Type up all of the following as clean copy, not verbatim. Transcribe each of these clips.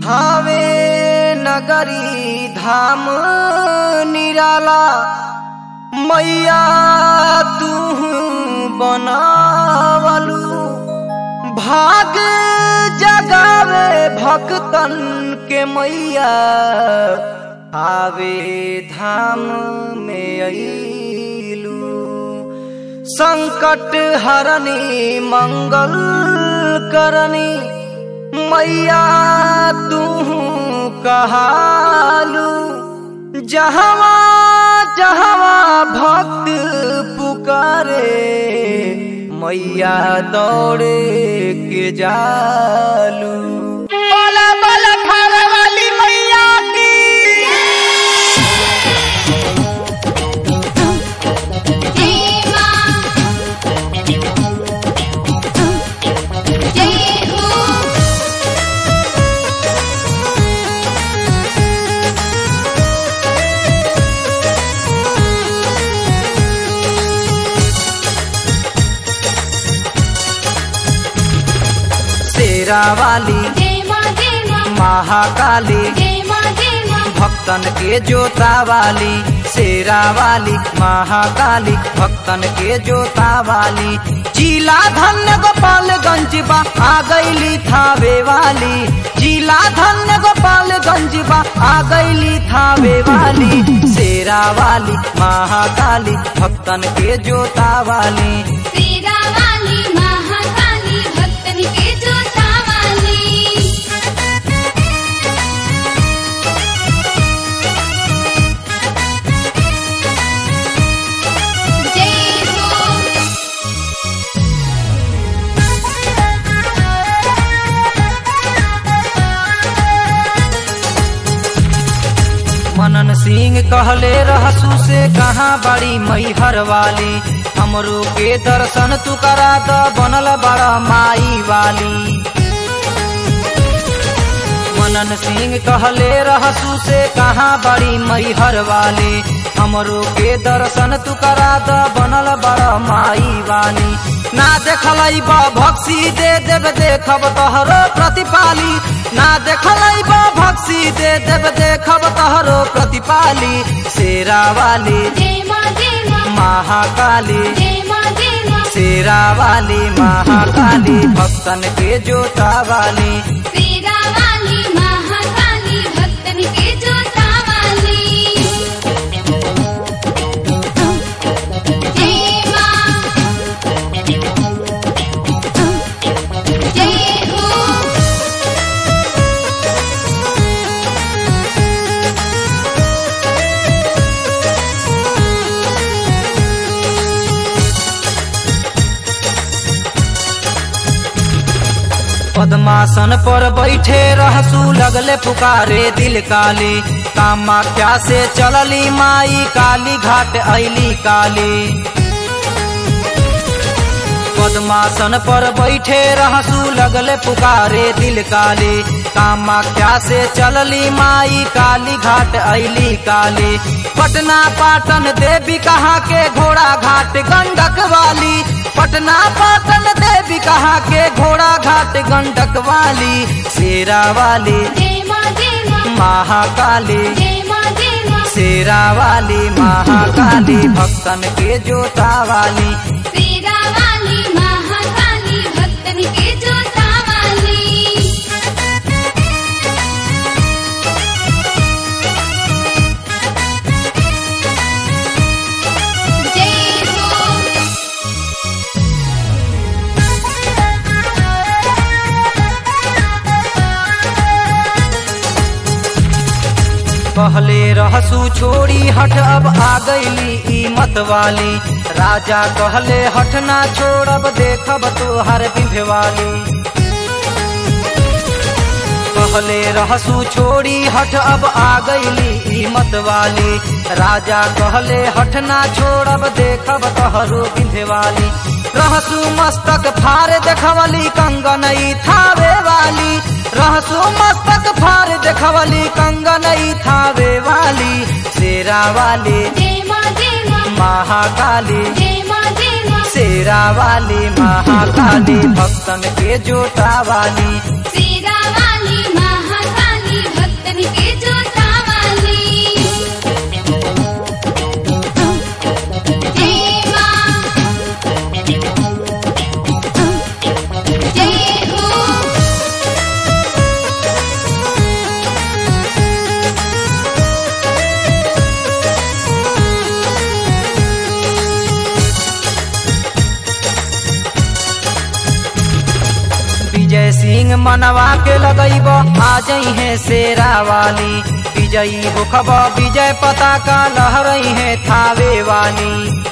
हावे नगरी धाम निराला मैया तू बनावलू भाग जगावे भक्तन के मैया आवे धाम में अइलू संकट हरनी मंगल करनी मैया तू कहालू जहवा जहवा भक्त पुकारे मैया दौड़े के जालू। बोला बोला खावे वाली मैया की शेरा वाली महाकाली भक्तन के जोता वाली शेरा वाली महाकाली भक्तन के जोता वाली जिला धन्य गोपालगंज बा आ गईली थावे वाली जिला धन्य गोपालगंज बा आ गईली थावे वाली शेरा वाली महाकाली भक्तन के जोता वाली शेरा वाली महाकाली भक्तन के जोता वाली जय हो। मनन सिंह कहले रहसू से कहाँ बड़ी मैहर वाली हमरो के दर्शन तू करा द बनल बड़ा माई वाली। मनन सिंह कहले रहसू से कहाँ बड़ी मैहर वाली हमरो के दर्शन तू करा द बनल बड़ा माई वाली। ना देखलई बा भक्सी दे देव देखब तोहरो प्रतिपाली ना देखलई बा भक्सी दे देव देखब तोहरो प्रतिपाली शेरा वाली महाकाली शेरा वाली महाकाली भक्तन के जोता वाली शेरा वाली महाकाली भक्तन के जोता वाली जय मां जय हो। पद्मासन पर बैठे रहसू लगले पुकारे दिल काली कामाख्या से चलली माई काली घाट अइली काली। पद्मासन पर बैठे रहसू लगले पुकारे दिल काली कामाख्या से चलली माई काली घाट अइली काली। पटना पाटन देवी कहाँ के घोड़ा घाट गंडक वाली पटना पाटन देवी कहाँ के घोड़ा घाट गंडक वाली शेरा वाली महाकाली शेरा वाली महाकाली भक्तन के जोता वाली शेरा वाली महाकाली भक्तन के जोता वाली जय हो। पहले रहसू छोड़ी हट अब आ गईली ई मत वाली राजा कहले हट ना छोड़ब देखब तोहर बिंध वाली। पहले रहसू छोड़ी हट अब आ गईली ई मत वाली राजा कहले हट ना छोड़ब देखब तोहरो बिंध वाली। रहसू मस्तक फार देखवली कंगनई थावे वाली रहसू मस्तक फार देखवली कंगनई थावे वाली शेरा वाली महाकाली शेरा वाली महाकाली भक्तन के जोता वाली शेरा वाली महाकाली मनवा के लगैब आ जई है शेरा वाली विजयी होखब विजय पताका लहरई है थावे वाली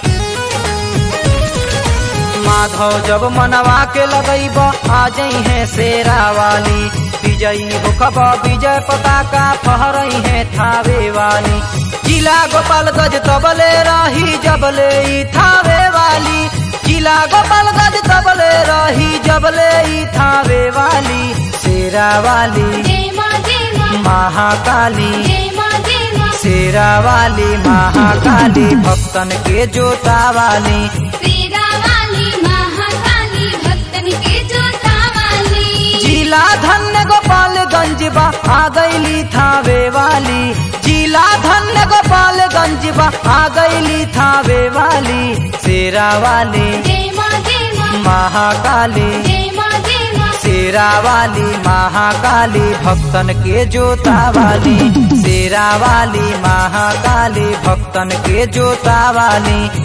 माधव जब मनवा के लगैब आ जई है शेरा वाली विजयी होखब विजय पताका फहरई है थावे वाली जिला गोपालगंज तबले रही जबले ई थावे वाली जिला गोपालगंज तबले रही जबले ई थावे वाली शेरा वाली जय मां जय मां महाकाली जय मां जय मां शेरा वाली महाकाली भक्तन के जोता वाली शेरा वाली महाकाली भक्तन के जोता वाली जिला धन्य गोपालगंज बा आ गईली थावे वाली जिला धन्य गोपालगंज बा आ गईली थावे वाली शेरा वाली जय मां जय मां महाकाली जय मां जय मां शेरा वाली महाकाली भक्तन के जोता वाली शेरा वाली महाकाली भक्तन के जोता वाली